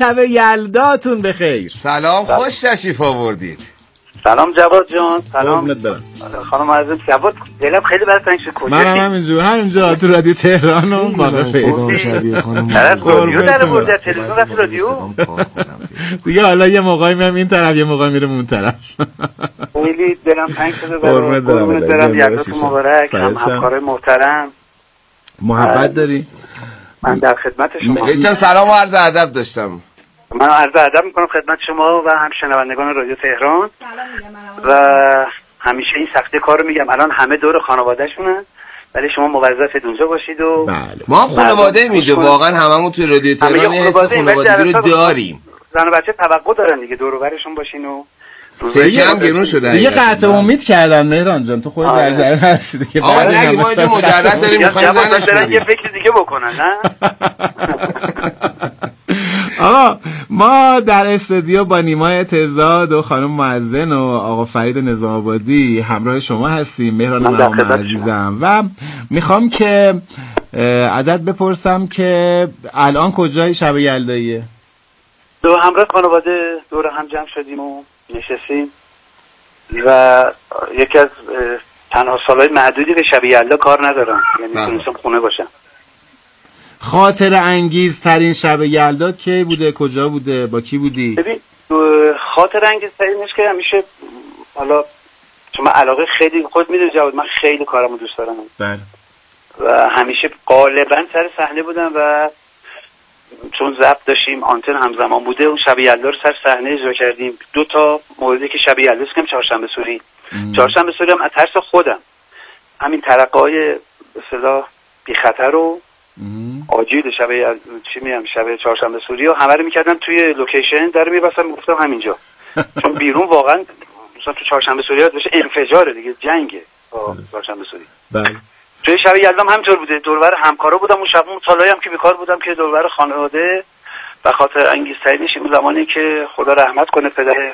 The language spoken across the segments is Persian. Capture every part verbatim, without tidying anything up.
شب یلداتون بخیر. سلام، خوش تشریف آوردید. سلام جواد جان. سلام خانم عزیز. جواد دلم خیلی برات تنگ شد. کجا؟ منم همینجور همینجا تو رادیو تهران و بالا صدا شبیه خانم رادیو در برده تلویزیون رفت رادیو دیگه. حالا یه موقعی میام این طرف یه موقعی میرم اون طرف. خیلی دلم تنگ شده برات. قربونت برم. یلداتون مبارک. هم همکارای محترم. محبت داری؟ من در خدمت شما. یه سلام و عرض ادب داشتم. من عرض ادب میکنم خدمت شما و هم شنوندگان رادیو تهران. و همیشه این سختی کارو میگم، الان همه دور خانواده‌شونن ولی شما موظفید اونجا باشید و بله. ما هم خانواده میگه واقعا هممون توی رادیو تهران حس خانوادگی رو داریم. زن و بچه توقع دارن دیگه دور و برشون باشین و سکه هم گرون شده دیگه. قطع امید کردن مهران جان، تو خود در جریان هستی دیگه. آقا نگی ما اینجا مجرد داریم میخوایم زنش بدیم. یه فکر دیگه بکنن نه. آقا ما در استودیو با نیما تزاد و خانم معزن و آقا فرید نظام آبادی همراه شما هستیم. مهران مهام عزیزم و میخوام که ازت بپرسم که الان کجای شب یلداییه؟ دو همراه خانواده دور هم جمع شدیم و نشستیم و یکی از تنها سالهای معدودی که شب یلدا کار ندارم، یعنی میتونستم خونه باشم. خاطر انگیز ترین شب یلدا کی بوده؟ کجا بوده؟ با کی بودی؟ ببین خاطر انگیز ترینش که همیشه، حالا چون من علاقه خیلی خود میدونی جواد، من خیلی کارمو دوست دارم. بله. و همیشه غالبا سر صحنه بودم و چون ضبط داشتیم آنتن همزمان بوده اون شب یلدا رو سر صحنه اجرا کردیم. دو تا موردی که شب یلدا کردیم، چهارشنبه سوری. چهارشنبه سوری هم از ترس خودم همین ترقه‌های به اصطلاح بی خطر رو آجیل شب چی میگم شب چهارشنبه سوری و همه رو میکردم توی لوکیشن، در میبستم میگفتم همینجا. چون بیرون واقعا مثلا تو چهارشنبه سوری بشه انفجاره دیگه، جنگه با چهارشنبه سوری. بله. توی شب یلدام همینطور بوده، دوربر همکارا بودم اون شب. اون سالایی هم که بیکار بودم که دوربر خانواده و خاطر انگیزترینش این زمانی که خدا رحمت کنه پدر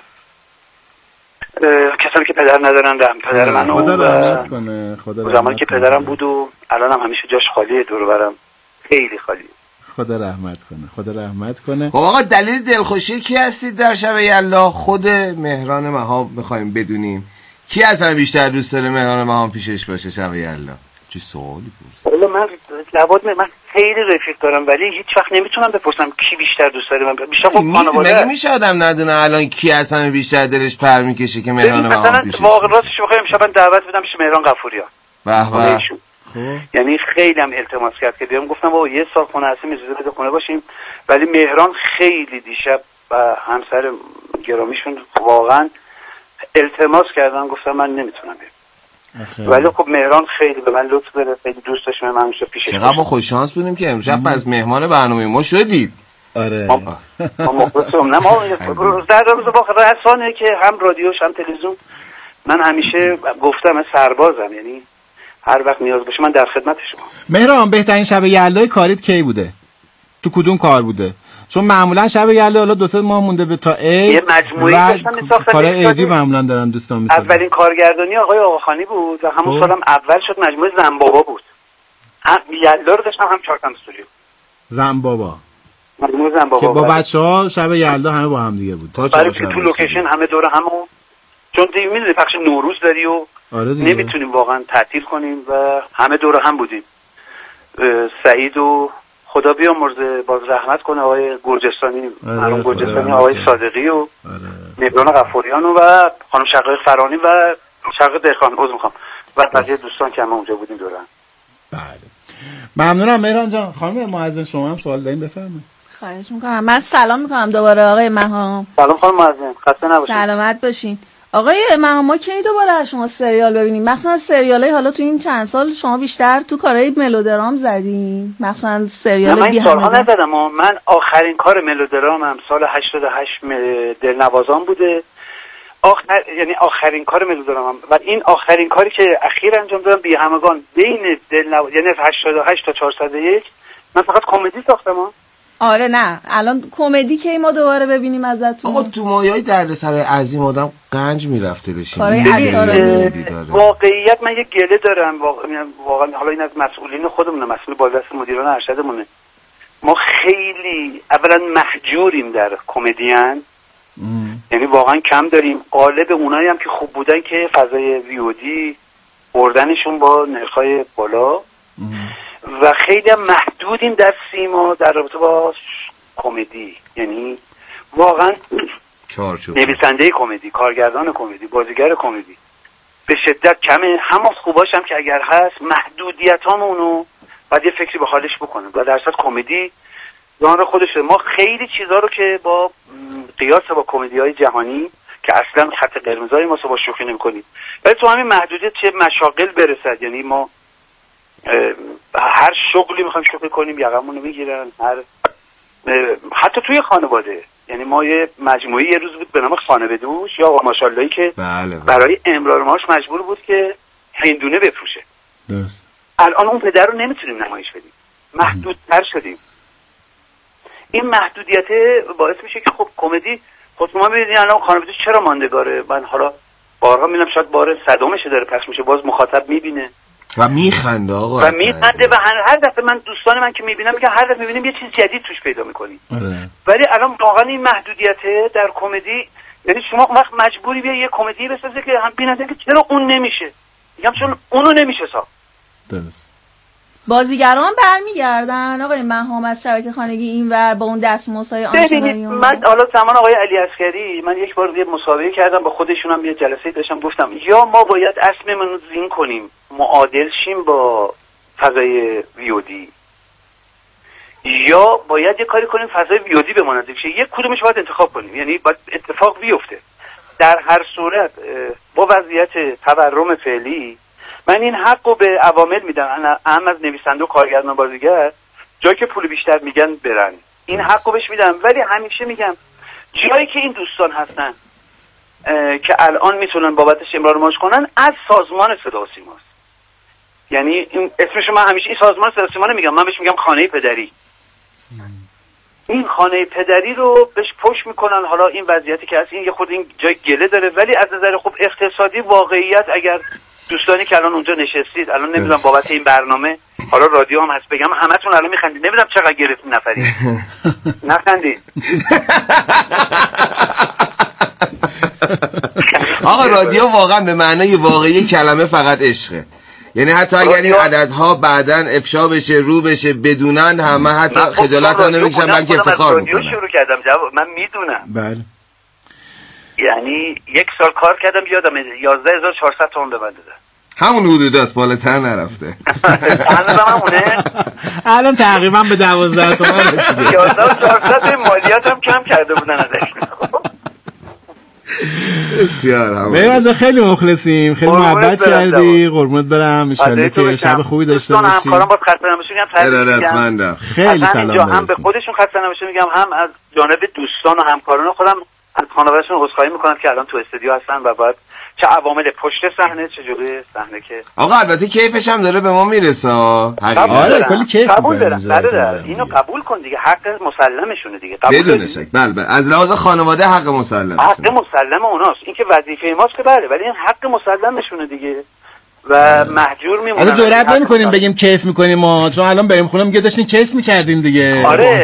کسانی که پدر ندارن، رحم پدر منو خدا رحمت کنه. خدا رحمت زمانی که پدرم بود و الان هم همیشه جاش خالیه، دوربرم خیلی خالیه. خدا رحمت کنه. خدا رحمت کنه. خب آقا دلیل دلخوشی کی هستید در شب یلدا؟ خود مهران مهام می‌خوایم بدونیم کی اصلا بیشتر دوست داره مهران مهام پیشش باشه شب یلدا؟ چه سوالی پرسید؟ والا من لواد من خیلی رفیق دارم ولی هیچ وقت نمیتونم بپرسم کی بیشتر دوست داره. من بیشتر خب خانواده. مگه میشه آدم ندونه الان کی اصلا بیشتر دلش پر میکشه که مهران مهام پیشش؟ مثلا واقعا راستش بخوام امشب دعوت بدم پیش مهران غفوریان. به به. یعنی خیلی هم التماس کرد که بیام، گفتم بابا یه سال خونه هستیم اجازه بده خونه باشیم، ولی مهران خیلی دیشب و همسر گرامیشون واقعا التماس کردن، گفتم من نمیتونم بیام. ولی خب مهران خیلی به من لطف داره، خیلی دوست داشت من همیشه پیشش باشم. چقدر ما خوش شانس بودیم که امشب از مهمان برنامه ما شدید. آره. ما مخلصم. نه ما در روز واقعا رسانه که هم رادیوش هم تلویزیون من همیشه گفتم من سربازم، یعنی هر وقت نیاز باشه من در خدمت شما. مهران بهترین شب یلدای کاریت کی بوده؟ تو کدوم کار بوده؟ چون معمولا شب یلدا حالا دو سه ماه مونده به تا عید یه مجموعه داشتم میساختم. کار عیدی معمولا دارن دوستان میسازن. اولین کارگردانی آقای آقاخانی بود و همون سالم اول شد مجموعه زنبابا بود. هم یلدا رو داشتم هم چهارشنبه سوری. زنبابا. مجموعه زنبابا که با بچه‌ها شب یلدا همه با هم دیگه بود. تا چهارشنبه تو لوکیشن همه دور همو، چون دیگه میدونی پخش نوروز داری و آره نمیتونیم واقعا تعطیل کنیم و همه دور هم بودیم. سعید و خدا بیامرزه باز رحمت کنه آقای گرجستانی، مرحوم گرجستانی، آقای صادقی و مهران غفوریان و خانم شقایق فرانی و شقایق دهخان عذر میخوام و بقیه دوستان که ما اونجا بودیم دور هم. بله. ممنونم مهران جان. خانم معزن شما هم سوال دارین بفرمایید. خواهش میکنم. من سلام میکنم دوباره آقای مهام. سلام خانم معزن، خسته نباشید. سلامت باشین. آقای مهام ما کی دوباره از شما سریال ببینیم؟ مخصوصا سریالای حالا تو این چند سال شما بیشتر تو کارهای ملودرام زدین، مخصوصا سریال بی همه. من ندادم، من آخرین کار ملودرامم سال هشتاد و هشت دلنوازان بوده. آخر یعنی آخرین کار ملودرامم و این آخرین کاری که اخیر انجام دادم بی همگان بین دلنواز یعنی از هشتاد و هشت تا چهارصد و یک من فقط کمدی ساختم. آره نه الان کمدی کی ما دوباره ببینیم ازتون؟ آقا تو مایه‌های دردسر عظیم آدم قنج میرفته داشتیم. واقعیت من یه گله دارم واقعا, واقعا حالا این از مسئولین خودمونه، مسئول بالادست مدیران ارشدمونه. ما خیلی اولا محجوریم در کمدین، یعنی واقعا کم داریم. قالب اونایی هم که خوب بودن که فضای ویودی بردنشون با نرخ‌های بالا ام. و خیلی هم محدودیم در سیما در رابطه با کمدی، یعنی واقعا نویسنده کمدی، کارگردان کمدی، بازیگر کمدی به شدت کمه. همون خوباش هم که اگر هست محدودیت همونو باید یه فکری به حالش بکنیم و در صورت کمدی داره خودش. ما خیلی چیزها رو که با قیاس با کمدی های جهانی که اصلا خط قرمزای ما با شوخی نمی کنیم، ولی تو همین محدودیت چه مشاغل برسد، یعنی ما هر شغلی میخوایم شوخی کنیم یقمون رو میگیرن، هر حتی توی خانواده. یعنی ما یه مجموعه یه روز بود به نام خانه بدوش یا آقا ماشاءاللهی که بله بله. برای امرار معاش مجبور بود که هندونه بفروشه. درست. الان اون پدر رو نمیتونیم نمایش بدیم، محدودتر شدیم. این محدودیت باعث میشه که خب کمدی خود ما میبینید الان خانه بدوش چرا ماندگاره. من حالا بارها میبینم شاید بار صدامشه داره پخش میشه، باز مخاطب میبینه و میخنده آقا و میخنده و هر, هر دفعه من دوستان من که میبینم میگن هر دفعه میبینیم یه چیز جدید توش پیدا میکنیم. ولی الان واقعا این محدودیت در کمدی، یعنی شما اون وقت مجبوری بیا یه کمدی بسازی که هم بیننده که چرا اون نمیشه، میگم چون اونو نمیشه ساخت. درست. بازیگران برمیگردن آقای مهام از شبکه خانگی اینور با اون دستمزدهای آنچنانی. من حالا زمان آقای علی عسکری من یک بار یه مسابقه کردم با خودشون، هم یه جلسه داشتم، گفتم یا ما باید اسممون رو زین کنیم معادل شیم با فضای ویودی، یا باید یه کاری کنیم فضای ویودی بماند شه. یک کدومش باید انتخاب کنیم، یعنی باید اتفاق بیفته. در هر صورت با وضعیت تورم فعلی من این حق رو به عوامل میدم، اهم از نویسنده و کارگردان و بازیگر، جایی که پول بیشتر میگن برن این حق رو بهش میدم. ولی همیشه میگم جایی که این دوستان هستن که الان میتونن بابتش امرار معاش کنن از سازمان صدا و سیماست. یعنی این اسمش من همیشه این سازمان صدا و سیما نمیگم، من بهش میگم خانه پدری. این خانه پدری رو بهش پشت میکنن. حالا این وضعیتی که هست این یه خود این جای گله داره، ولی از نظر خوب اقتصادی واقعیت اگر دوستانی که الان اونجا نشستید الان نمیدونم بابت این برنامه، حالا رادیو هم هست بگم همتون الان میخندید، نمیدونم چقدر گرفتین نفری. نخندید. آقا رادیو واقعا به معنای واقعی کلمه فقط عشقه، یعنی حتی اگر این عددها بعدن افشا بشه رو بشه بدونن همه حتی خجالت ها نمیکشن بلکه افتخار میکنن. رادیو شروع کردم جواب من میدونم. بله. یعنی یک سال کار کردم یادم یازده هزار و چهارصد تومان به من دادن. همون حدود است، بالاتر نرفته. هنوز همونه؟ الان تقریبا به دوازده تومان رسیده. یازده هزار و چهارصد مالیات هم کم کرده بودن ازش. بسیار همون. میرم خیلی مخلصیم، خیلی محبت کردی، قربونت برم. ان شاءالله که شب خوبی داشته باشی. دوستان همکاران باید خسته نباشید میگم. خیلی سلام برسید. هم به خودشون خسته نباشید میگم، هم از جانب دوستان و همکاران خودم از خانواده‌شون عذرخواهی میکنم که الان تو استودیو هستن و باید چه عوامل پشت صحنه چه جلوی صحنه که آقا البته کیفش هم داره به ما میرسه. آره کلی کیف قبول دارم. بله اینو قبول کن دیگه، حق مسلمشونه دیگه. قبول بدون شک. بله بله از لحاظ خانواده حق مسلمه. حق مسلم اوناست، این که وظیفه ماست که بله، ولی این حق مسلمشونه دیگه و محجور میمونن. الان جرئت نمی‌کنیم بگیم کیف می‌کنیم ما، چون الان بریم خونه میگه داشتین کیف می‌کردین دیگه. آره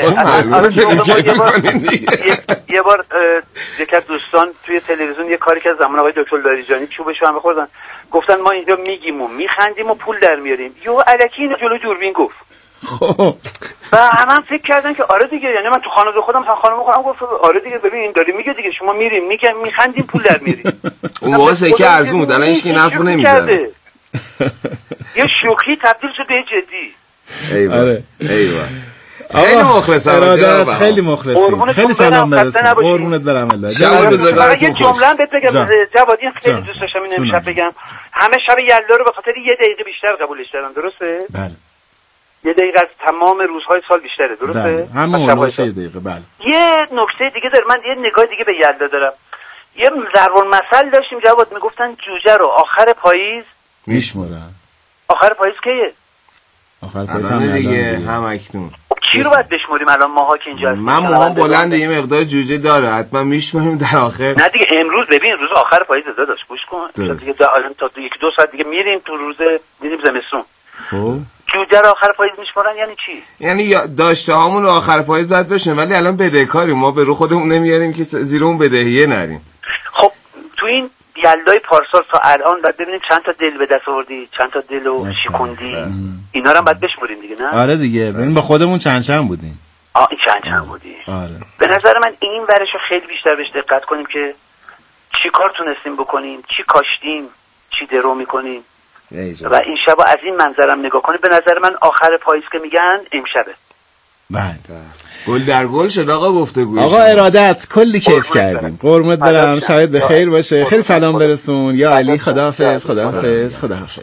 یه بار یک از دوستان توی تلویزیون یه کاری که از زمان آقای دکتر لاریجانی چوبشو هم بخوردن، گفتن ما اینجا میگیم و میخندیم و پول در میاریم، یهو الکی اینو جلو دوربین گفت. خب و همه هم فکر کردن که آره دیگه، یعنی من تو خانواده خودم هم خانم خودم گفت آره دیگه ببین این داره میگه دیگه، شما میریم میگم میخندیم پول در میاریم. اون موقع سکه ارزون بود، الان هیچ کی نفع نمیزنه. یه شوخی تبدیل شد به جدی. ایوه ایوه. خیلی مخلصم. خیلی مخلصیم. خیلی سلام برسون. قربونت برم الله. جواد روزگارتون خوش. یه جمله بهت بگم جواد، این خیلی دوست داشتم اینو امشب بگم. همه شب یلا رو به خاطر یه دقیقه بیشتر قبولش دارن، درسته؟ بله. یه دقیقه از تمام روزهای سال بیشتره، درسته؟ بله. همون باشه یه دقیقه. بله. یه نکته دیگه داره، من یه نگاه دیگه به یلا دارم. یه ضرب المثل داشتیم جواد، میگفتن جوجه رو آخر پاییز میشمرن. آخر پاییز کیه؟ آخر پاییز هم دیگه هم اکنون. کی رو باید بشمریم الان ماها که اینجا هستیم؟ من موهام بلنده یه مقدار جوجه داره، حتما میشمریم در آخر. نه دیگه امروز ببین روز آخر پاییز داداش گوش کن. دیگه الان تا یک دو ساعت دیگه میریم تو روز میریم زمستون. خب جوجه رو آخر پاییز میشمارن یعنی چی؟ یعنی داشته هامون رو آخر پاییز باید بشه، ولی الان بدهکاریم، ما به رو خودمون نمیاریم که زیر اون بدهیه نریم. خب تو این یلدای پارسال تا الان باید ببینیم چند تا دل به دست آوردی، چند تا دلو شکوندی، اینا رو هم باید بشمریم دیگه، نه؟ آره دیگه، ببین با خودمون چند چند بودیم. آه این چند چند بودی. آره. به نظر من این ورشو خیلی بیشتر بهش دقت کنیم که چی کار تونستیم بکنیم، چی کاشتیم، چی درو میکنیم و این شب از این منظرم نگاه کنیم. به نظر من آخر پاییز که میگن امشبه. بله. گل در گل شد آقا گفتگوی. آقا ارادت کلی کیف کردیم. قربونت برم، شبت بخیر باشه. خیلی سلام برسون یا علی. خداحافظ. خداحافظ. خداحافظ.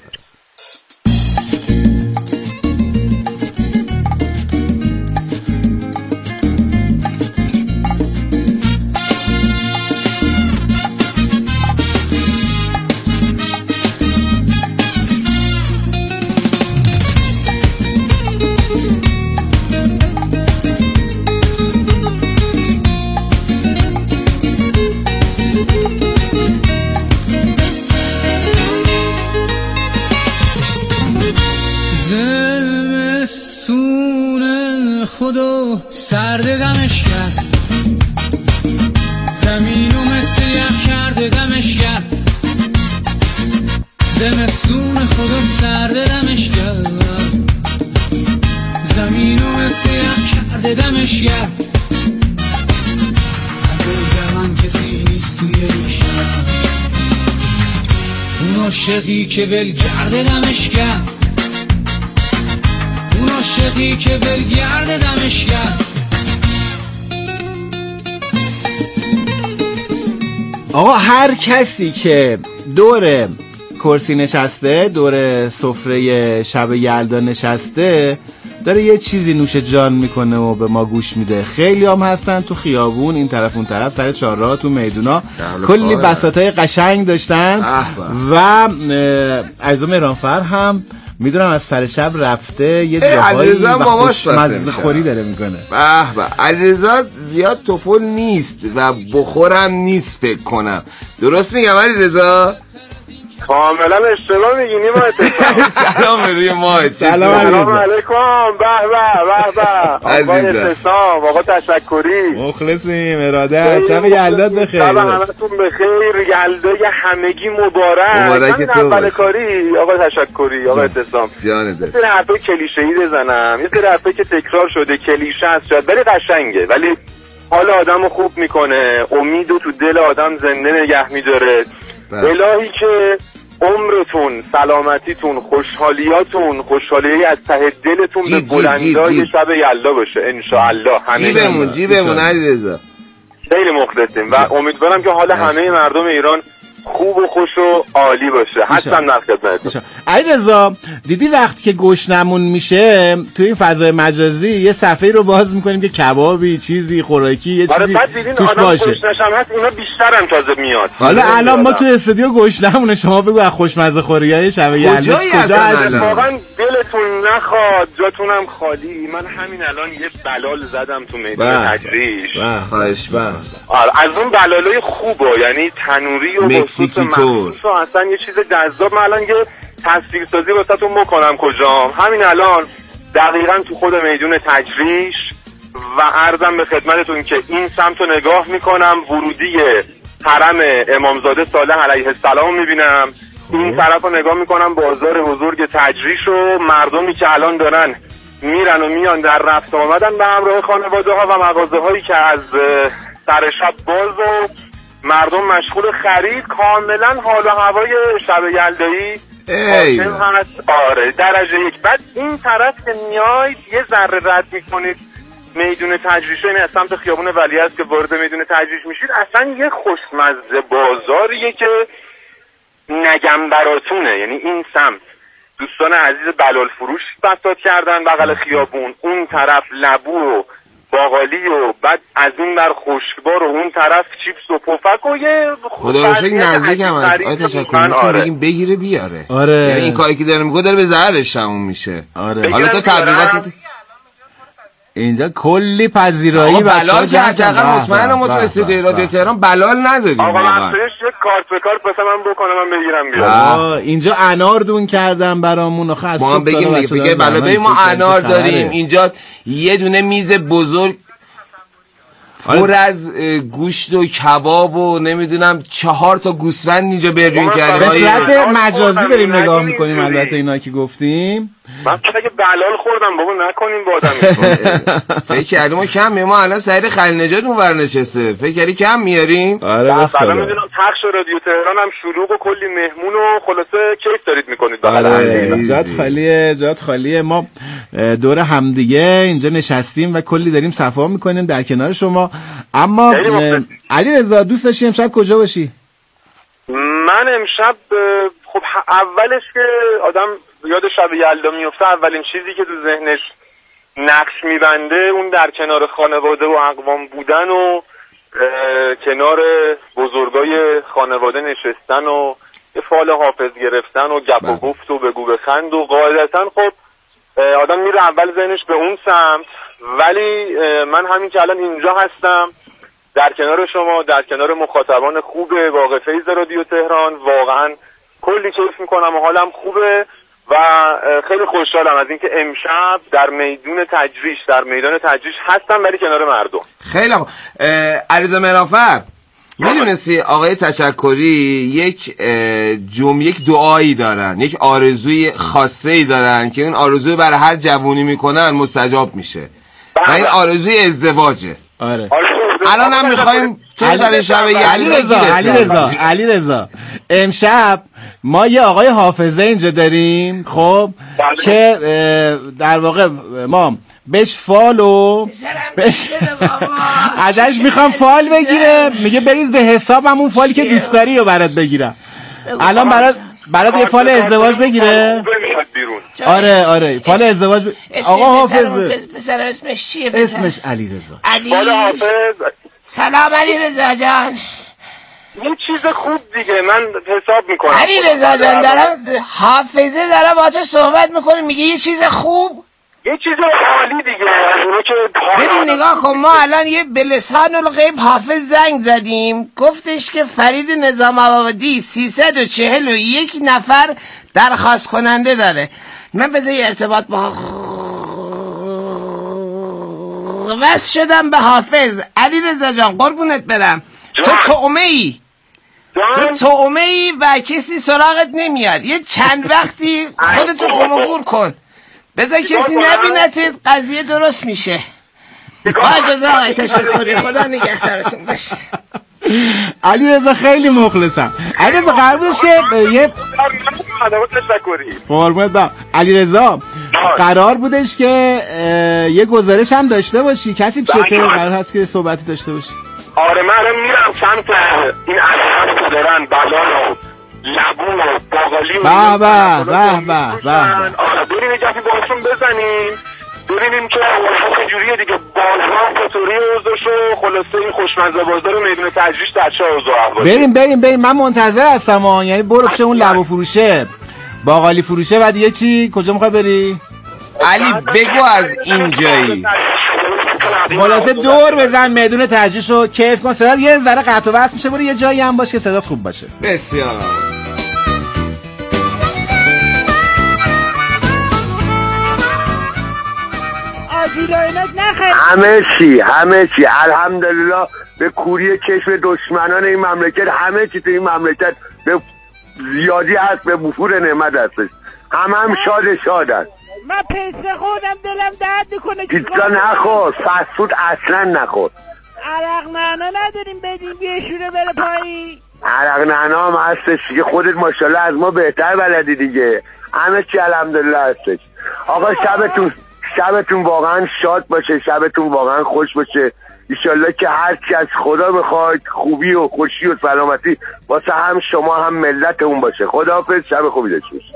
سرد دمش کرد زمینو مثل یخ کرده دمش کرد زمستون خدا سرد دمش کرد زمینو مثل یخ کرده دمش کرد اگر من کسی نیست توی شب اون عاشقی که ول کرده دمش کرد اون عاشقی که ول کرده دمش کرد. آقا هر کسی که دور کرسی نشسته، دور سفره شب یلدا نشسته، داره یه چیزی نوش جان میکنه و به ما گوش میده. خیلی هم هستن تو خیابون این طرف اون طرف، سر چهارراه، تو میدونا، کلی بساطای قشنگ داشتن و عرض مهرانفر هم میدونم از سر شب رفته یه جاهایی و خوشمزه خوری داره میکنه. به به، علیرضا زیاد توپل نیست و بخورم نیست فکر کنم. درست میگم علیرضا؟ کاملا اشتباه میگی نیما. سلام روی ماهت. سلام علیکم. به به به به. عزیزم آقا تشکری. مخلصیم. ارادت. شب یلدات بخیر. شب همتون بخیر. یلدای همگی مبارک. مبارک تو باشه. کاری آقا تشکری. آقا اتصام. جان ده. یه سری حرفای کلیشه‌ای بزنم. یه سری حرفای که تکرار شده، کلیشه است شاید، ولی قشنگه، ولی حال آدمو خوب میکنه، امیدو تو دل آدم زنده نگه می‌داره. الهی که عمرتون، سلامتیتون، خوشحالیاتون، خوشحالی از ته دلتون به بلندای شب یلدا باشه انشاءالله. جیبمون جیبمون علیرضا. خیلی مخلصیم و امیدوارم که حال همه مردم ایران خوب و خوش و عالی باشه. حتما در خدمتتون. علیرضا دیدی وقتی که گشنمون میشه توی این فضای مجازی یه صفحه رو باز میکنیم که کبابی، چیزی خوراکی، یه چیزی توش باشه. گشنشم هست، اینا بیشترم تازه میاد. حالا الان ما تو استودیو گشنمونه، شما بگو از خوشمزه خوریای شب یلدا کجا هست؟ واقعا دلتون نخواد، جاتونم خالی. من همین الان یه بلال زدم تو میدون تجریش. خواهش با از اون بلالای خوبه، یعنی تنوری و مکزیکی تور اصلا یه چیز جذاب. من الان یه تصویر سازی واسهتون بکنم کجام. همین الان دقیقاً تو خود میدون تجریش و عرضم به خدمتتون که این سمت رو نگاه میکنم، ورودی حرم امامزاده صالح علیه السلام میبینم. این طرف رو نگاه میکنم، بازار بزرگ تجریش و مردمی که الان دارن میرن و میان در رفت آمدن به همراه خانواده ها و مغازه هایی که از سر شب باز و مردم مشغول خرید. کاملا حال و هوای شب یلدایی هست. آره درجه یک. بعد این طرف که میاید یه ذره رد میکنید میدون تجریش، یعنی از سمت خیابون ولیعصر که وارد میدون تجریش میشید، اصلا یه خوشمزه بازاریه که نگم براتونه. یعنی این سمت دوستان عزیز بلال فروش بساط کردن بغل خیابون، اون طرف لبو و باقالی و بعد از اون بر خشکبار و اون طرف چیپس و پفک و یه خدا رو شکر نزدیک هم هست. آی تشکر میتونیم بگیم بگیره بیاره. آره یعنی این کاری که داره میگه داره به ضررش تموم میشه. آره حالا تو تبلیغات اینجا کلی پذیرایی بچه‌ها حداقل مطمئنم ما تو استودیو رادیو تهران بلال نداریم. آقا من یک کارت به کارت واسه من بکنم من بگیرم بیارم. اینجا انار دون کردن برامون آخه از ما بگیم دیگه بله ببین ما انار داریم اینجا یه دونه میز بزرگ پر از گوشت و کباب و نمیدونم چهار تا گوسفند اینجا برین کردیم. به صورت مجازی داریم نگاه میکنیم البته اینا که گفتیم. من که بلال خوردم بابا نکنیم با آدم. فکر کردیم ما کم میاریم. ما الان سعید خلیل نژاد اونور نشسته. فکر کردی کم میاریم؟ آره بخدا. میدونم پخش رادیو تهران هم شلوغ و کلی مهمون و خلاصه کیف دارید میکنید. آره جات خالیه جات خالیه. ما دور همدیگه اینجا نشستیم و کلی داریم صفا میکنیم در کنار شما. اما علیرضا دوست داشتی امشب کجا باشی؟ من امشب خب اولش که آدم یاد شب یلدا میفته اولین چیزی که تو ذهنش نقش میبنده اون در کنار خانواده و اقوام بودن و کنار بزرگای خانواده نشستن و یه فال حافظ گرفتن و گپ و گفت و بگو بخند و قاعدتا خب آدم میره اول ذهنش به اون سمت. ولی من همین که الان اینجا هستم در کنار شما در کنار مخاطبان خوب واقع فیض رادیو تهران واقعا کلی کیف میکنم و حالم خوبه و خیلی خوشحالم از اینکه امشب در میدون تجریش در میدان تجریش هستم ولی کنار مردم. خیلی خوب. علیرضا مرافر میدونستی آقای تشکری یک جمع یک دعایی دارن، یک آرزوی خاصه‌ای دارن که اون آرزو برای هر جوونی میکنن مستجاب میشه و این آرزوی ازدواجه. آره الان هم میخوایم تو در شب علیرضا علیرضا علیرضا امشب ما یه آقای حافظه اینجا داریم خب که در واقع ما بهش فالو بهش ازش میخوام فال بگیره میگه بریز به حسابم اون فالی که دوست داری رو برات بگیرم. الان برات برات یه فال ازدواج بگیره. آره آره فال ازدواج ب... آقا حافظه پسر اسمش چیه؟ اسمش علیرضا. علی حافظ. سلام علیرضا جان. این چیز خوب دیگه من حساب میکنم. علیرضا جان دارم حافظه داره با تو صحبت میکنه میگه یه چیز خوب یه چیز عالی دیگه. ببین نگاه کن ما الان یه بلسان الغیب حافظ زنگ زدیم گفتش که فرید نظام آبادی سیصد و چهل و یک نفر درخواست کننده داره. من بذار یه ارتباط با وصل شدم به حافظ. علیرضا جان قربونت برم جان. تو تومه ای جان. تو تومه ای و کسی سراغت نمیاد. یه چند وقتی خودتو گم و گور کن بذار کسی نبینتت قضیه درست میشه. با اجازه آقای تشکری خدا نگهدارتون باشه. علیرضا خیلی مخلصم. علیرضا قرار بودش که یه قربونت برم علیرضا قرار بودش که یه گزارش هم داشته باشی. کسی پیشت قرار هست که صحبتی داشته باشی؟ آره من الان میرم سمت این علیرضا که دارن بلال و لبون و باقالی و به به به به به آره بریم یه جفی باشون بزنیم ببینیم که اون جوریه دیگه بازمان چطوری اوضاعش و خلاصه این خوشمزه بازار میدون تجریش در چه اوضاع احواله. بریم بریم بریم من منتظر هستم ها. یعنی برو پیش اون لبو فروشه باقالی فروشه و دیگه چی کجا میخوای بری؟ علی بگو از اینجایی خلاصه دور بزن میدون تجریش رو کیف کن. صدات یه ذره قطع و وصل میشه. برو یه جایی هم باش که صدات خوب باشه. بسیار همه چی همه چی الحمدلله به کوری کشف دشمنان این مملکت همه چی تو این مملکت به زیادی هست به بفور نعمت هستش. همه هم شاد شادن. من پیسه خودم دلم درد میکنه. پیتزا نخور فسفود اصلا نخور. عرق نعنا نداریم بدیم یه شوره بره پایی. عرق نعنا هم هستش که خودت ماشاءالله از ما بهتر بلدی دیگه. همه چی الحمدلله هستش. آقا شبتون شبتون واقعا شاد باشه. شبتون واقعا خوش باشه. انشالله که هر چی از خدا بخواید خوبی و خوشی و سلامتی واسه هم شما هم ملت اون باشه. خداحافظ. شب خوبی داشته باشید.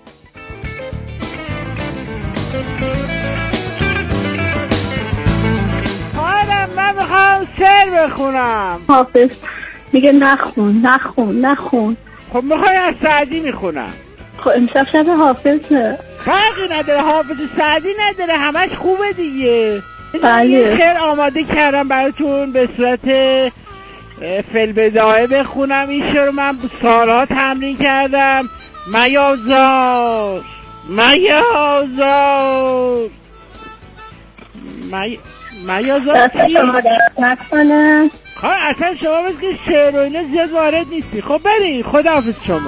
حالا من میخوام شعر بخونم. حافظ میگه نخون نخون نخون. خب میخوای از سعدی میخونم. خب امشب شب حافظه. فرقی نداره حافظ سعدی نداره همش خوبه دیگه. بله خیر آماده کردم براتون به صورت فی‌البداهه بخونم. این شعر من سالها تمرین کردم. میازار میازار می... میازار چی؟ خب اصلا شما بس که شعر و اینا زیاد وارد نیستی. خب بریم خداحافظ شما.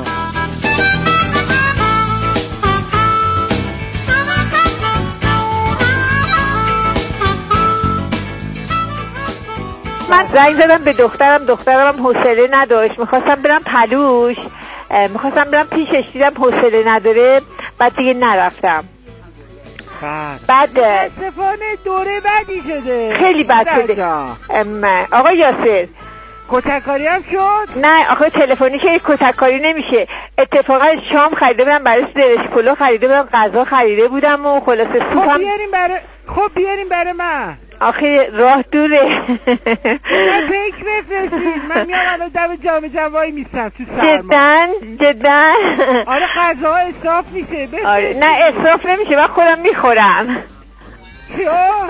من زنگ زدم به دخترم، دخترم حوصله نداشت، میخواستم برم پلوش، میخواستم برم پیشش، دیدم حوصله نداره، بعد دیگه نرفتم. بعد متاسفانه دوره بدی شده، خیلی بد شده. آقا یاسر کتککاری هم شد؟ نه آخه تلفنی که کتککاری نمیشه. اتفاقا شام خریده بودم برای درش پلو، خریده بودم غذا خریده بودم و خلاصه سوپم. خب بیاریم برای خب بیاریم برای من. آخه راه دوره. من پیک بفرستید، من میام الان دم جام جوایی میستم تو سرما. جدن جدن آره غذاها اصراف میشه. آره نه اصراف نمیشه، من خودم میخورم. چیو؟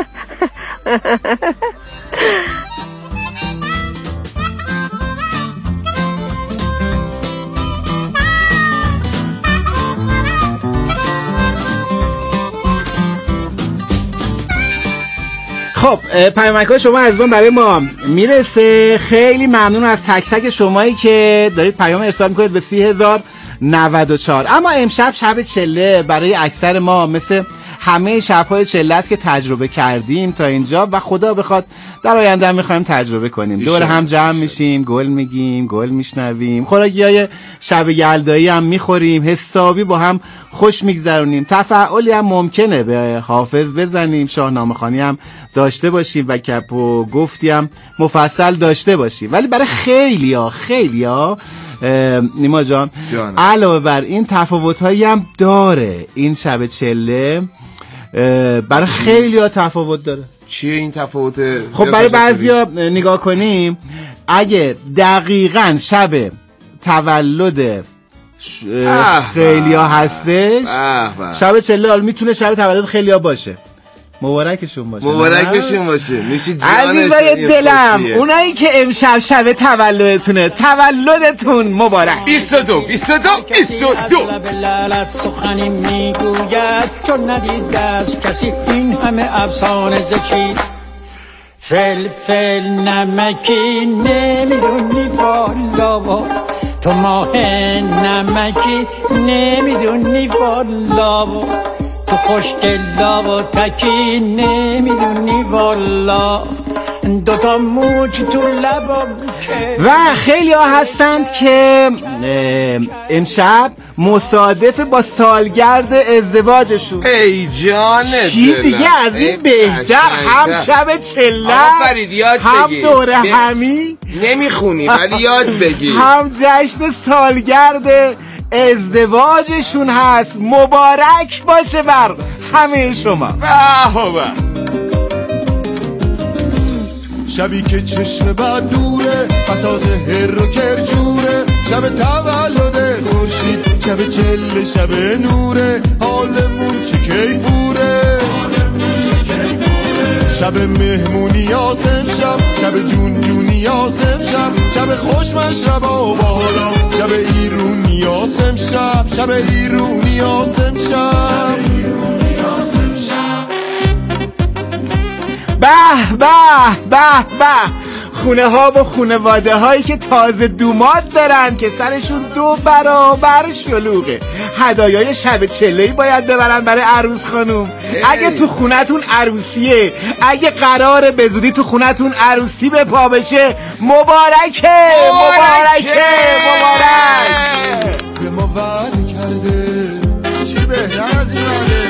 خب پیامک‌های شما عزیزان برای ما میرسه. خیلی ممنون از تک تک شمایی که دارید پیام ارسال میکنید به سی هزار و نود و چهار. اما امشب شب چله برای اکثر ما مثل همه شب‌های چله است که تجربه کردیم تا اینجا و خدا بخواد در آینده هم می‌خوایم تجربه کنیم. دور هم جمع میشیم، گل میگیم، گل میشنویم، خوراکی‌های شب یلدایی هم میخوریم، حسابی با هم خوش میگذرونیم. تفاعلی هم ممکنه به حافظ بزنیم، شاهنامه‌خوانی هم داشته باشیم و گپ و گفتی هم مفصل داشته باشیم. ولی برای خیلیا خیلیا نیما جان علاوه بر این تفاوت‌هایی هم داره این شب چله. برای خیلی ها تفاوت داره. چیه این تفاوت؟ خب برای بعضی ها نگاه کنیم، اگه دقیقاً شب تولد خیلی ها هستش، شب چله حال میتونه شب تولد خیلی ها باشه. مبارکشون باشه، مبارکشون باشه. میشه جان عزیزای دلم، اونایی که امشب شب تولدتونه، تولدتون مبارک. بیست و دو بیست و دو بیست و دو لالت سخنی میگوید چون ندید از کسی این همه افسانه زکی. فل فل نمکی نمیدونی والا، تو ماه نمکی نمیدونی والا، تو خوشگلا و تکی نمیدونی والا، دوتا موچ تو لبم. و خیلی ها هستند که امشب مصادف با سالگرد ازدواجشون. ای جانه چی دیگه از این بهتر؟ هم شب چله، هم دوره همی، نمیخونی ولی یاد بگی، هم جشن سالگرد ازدواجشون هست. مبارک باشه بر همه شما. شبی که چشم بد دوره، فساد هر و کرجوره، شب تولد خورشید، شب چله، شب نوره، حالمون چه کیفوره، شب مهمونی آسم شب، شب جون جونی آسم شب، شب خوش مشربا و بالا، شب ایرونی آسم شب، شب ایرونی آسم شب. به به به به، خونه ها و خونواده هایی که تازه دوماد دارن که سرشون دو برابر شلوغه، هدایای شب چله‌ای باید ببرن برای عروس خانوم. اگه تو خونتون عروسیه، اگه قراره به زودی تو خونتون عروسی به پا بشه، مبارکه مبارکه مبارک. به ما وعده کرده چی بهتر از این وعده،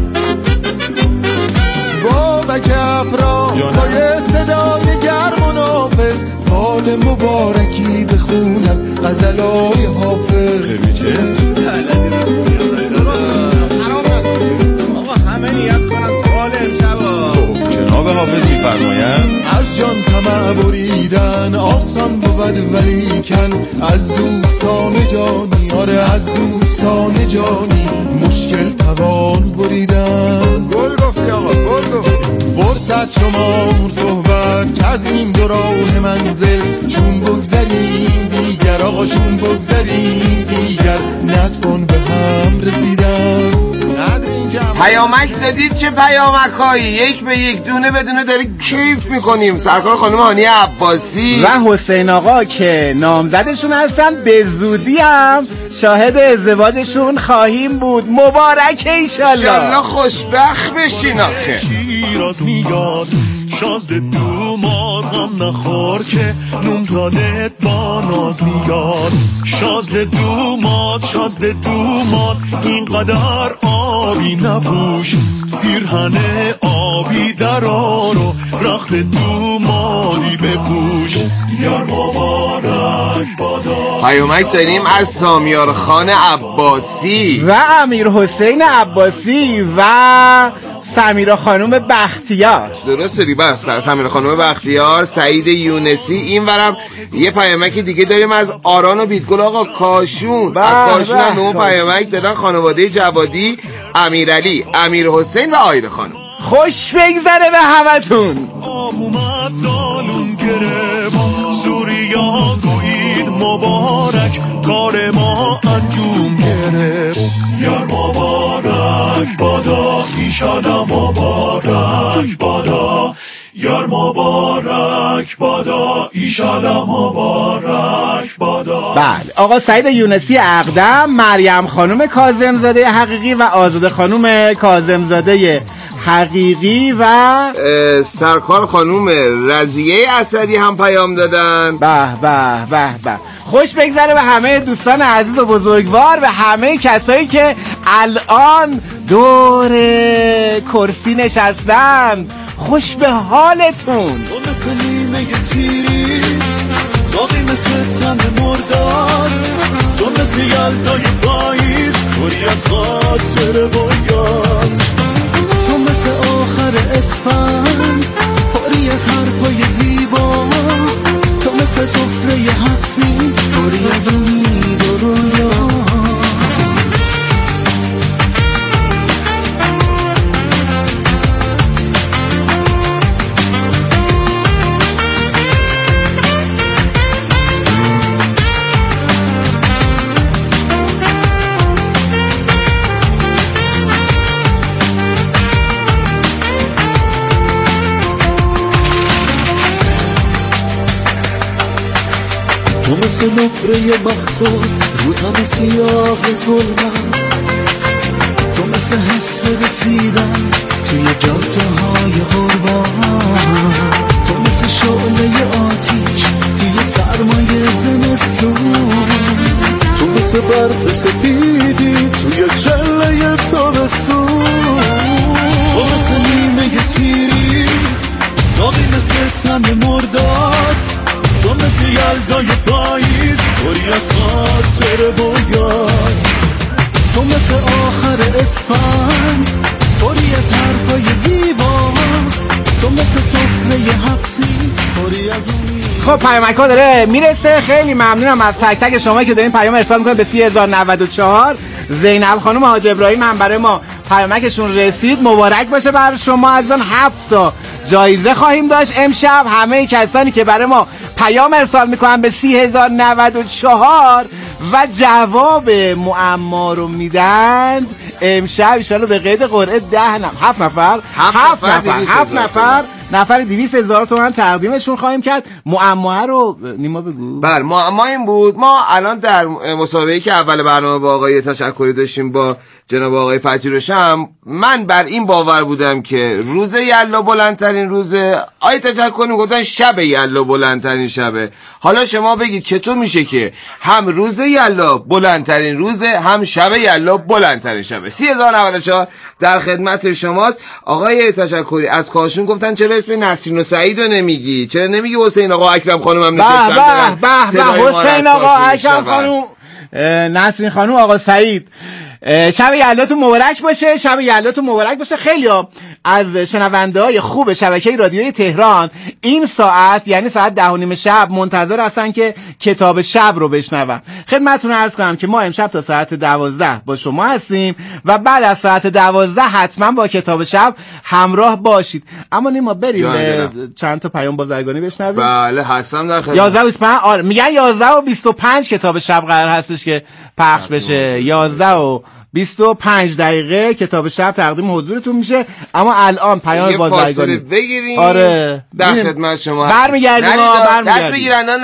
بابک افرا با یه صدای گرم و نافذ، فال مبارکی بخون از غزلای حافظ. خیلی چه؟ آقا همه نیت کنن فال امشبا. خب جناب حافظ میفرمایند از جان طمع بریدن آسان بود ولیکن، از دوستان جانی، آره از دوستان جانی، مشکل توان بریدن. گل گفتی آقا، گل گفتی. فرصت شما صحبت که از این دو راه منزل چون بگذریم دیگر آقا چون بگذریم دیگر نتوان به هم رسیدن. پیامک دادید چه پیامک هایی، یک به یک دونه بدونه داریم کیف میکنیم. سرکار خانم هانی عباسی و حسین آقا که نامزدشون هستن، به زودی هم شاهد ازدواجشون خواهیم بود. مبارک ایشالله، ایشالله خوشبخت بشین. آخه شیراز میاد شازده دومار هم نخور که نومزادت با ناز میاد. شازده دومار شازده دومار اینقدر آبی نپوش، پیرهن آبی درار و رخت دوماری بپوش. یار مبارک بادا. پیامک داریم از سامیار خان عباسی و امیر حسین عباسی و سمیرا خانوم بختیار. درست داری بس سمیرا خانوم بختیار، سعید یونسی. این ورم یه پیامک دیگه داریم از آران و بیتگل آقا کاشون. از کاشون هم به اون پیامک دادن خانواده جوادی، امیرعلی، امیر حسین و آیده خانم. خوش بگذره به همتون. اومد دالون گرفت سوریا گوید مبارک کار ما انجام گرفت. یار مبارک بادا ایشالا مبارک بادا. یار مبارک بادا ایشالا مبارک بادا. بله آقا سعید یونسی اقدم، مریم خانم کاظمزاده حقیقی و آزاده خانم کاظمزاده حقیقی و سرکار خانوم رضیه اسدی هم پیام دادن. به به به به. خوش بگذره به همه دوستان عزیز و بزرگوار و همه کسایی که الان دور کرسی نشستن. خوش به حالتون. تو مثل نیمه تیری باقی مثل تن مرداد، تو مثل یلدای پاییز پری از خاطر باید، تو مثل آخر اسفند پری از حرفای زیبا، تو مثل سفره هفسی پری از امید و رویا. تو مثل نقره مهتاب رو تن سیاه ظلمت، تو مثل حس رسیدن توی جاده های غربت، تو مثل شعله آتیش توی سرمایه زمستون، تو مثل برف سپیدی توی چله تابستون، تو مثل نیمه تیری داغی مثل تن مرداد، تو مثل یلدای پاییز پری از خاطر باید، تو مثل آخر اسفند پری از حرفای زیبا، تو مثل سفره حبسی پری از امید. خب پیامک ها داره میرسه. خیلی ممنونم از تک تک شما که دارین پیام ارسال میکنید به سی هزار و نود و چهار. زینب خانم حاج ابراهیم هم برای ما پیامکشون رسید. مبارک باشه برای شما عزیزان. هفت تا جایزه خواهیم داشت امشب. همه کسانی که برای ما پیام ارسال میکنن به سی هزار و نود و چهار و جواب معما رو میدند امشب انشالله به قید قرعه ده نفر هفت نفر هفت نفر هفت نفر نفر دویست هزار تومان تقدیمشون خواهیم کرد. معما رو نیما بگو. بله معما این بود، ما الان در مسابقه‌ای که اول برنامه با آقای تشکری داشتیم با جناب آقای فتحی روشن، من بر این باور بودم که روز یلا بلندترین روزه، آقای تشکری میگفتن شب یلا بلندترین شبه. حالا شما بگید چطور میشه که هم روز یلا بلندترین روزه هم شب یلا بلندترین شبه؟ سی هزار و نود و چهار در خدمت شماست. آقای تشکری از کاشون گفتن چرا اسم نسرین و سعید رو نمیگی؟ چرا نمیگی حسین آقا اکرم خانم هم نشستن؟ به به به حسین آقا اکرم خانم، نسرین خانم، آقا سعید. شب یلداتون مبارک باشه. شب یلداتون مبارک باشه. خیلی‌ها از شنونده‌های خوب شبکه رادیوی تهران این ساعت یعنی ساعت ده و نیم شب منتظر هستن که کتاب شب رو بشنون. خدمتتون عرض کنم که ما امشب تا ساعت دوازده با شما هستیم و بعد از ساعت دوازده حتما با کتاب شب همراه باشید. اما نیما بریم به چند تا پیام بازرگانی بشنویم. بله هستم در خدمت. یازده و بیست و پنج آره میگن یازده و بیست و پنج کتاب شب قرار هستش که پخش بشه. یازده و بیست و پنج دقیقه کتاب شب تقدیم حضورتون میشه. اما الان پیام بازرگانی بگیریم. آره در خدمت شما برمیگردیم. دست بگیرن